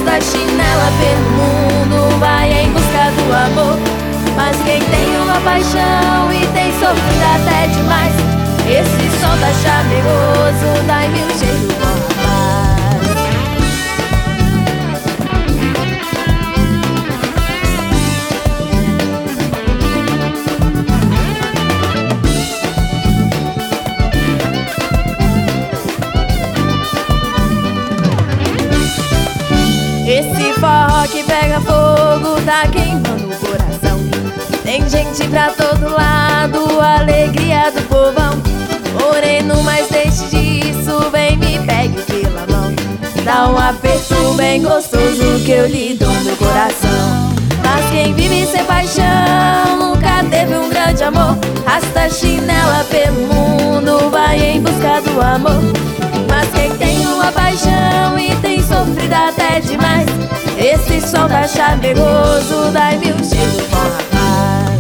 arrasta a chinela pelo mundo, vai em busca do amor. Mas quem tem uma paixão e tem sofrido até demais, esse som tá charmegoso, dá-me um cheiro bom, rapaz. Esse forró que pega fogo tá queimando o coração. Tem gente pra todo lado, alegria do povão. Moreno, mas deixe disso, vem me pegue pela mão. Dá um aperto bem gostoso que eu lhe dou meu coração. Mas quem vive sem paixão nunca teve um grande amor. Arrasta a chinela pelo mundo, vai em busca do amor. Mas quem tem uma paixão e tem sofrido até demais, esse som tá charmegoso, dá-me um cheiro bom, rapaz.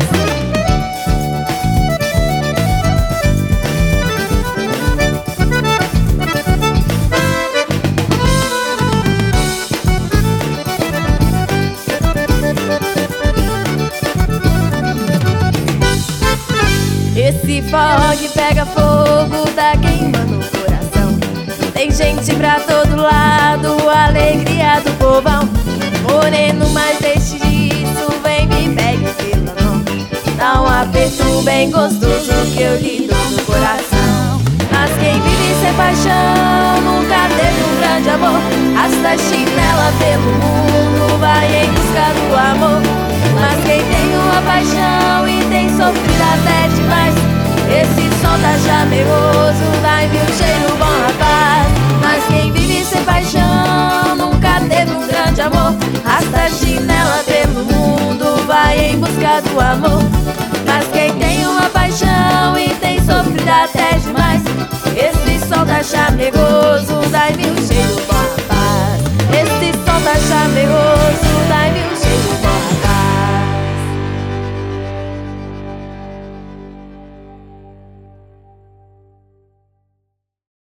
Esse forró que pega fogo tá queimando o coração. Tem gente pra todo lado, alegria do povão. Moreno, mas deixe disso, vem me pegue pela mão. Dá um aperto bem gostoso que eu lhe dou no coração. Mas quem vive sem paixão nunca teve um grande amor. Arrasta a chinela pelo mundo, vai em busca do amor. Mas quem tem uma paixão e tem sofrido até demais, esse som tá charmegoso, dá-me um cheiro bom, rapaz. Mas quem vive sem paixão nunca teve um grande amor. Arrasta a chinela pelo mundo, vai em busca do amor. Mas quem tem uma paixão e tem sofrido até demais, esse som tá charmegoso,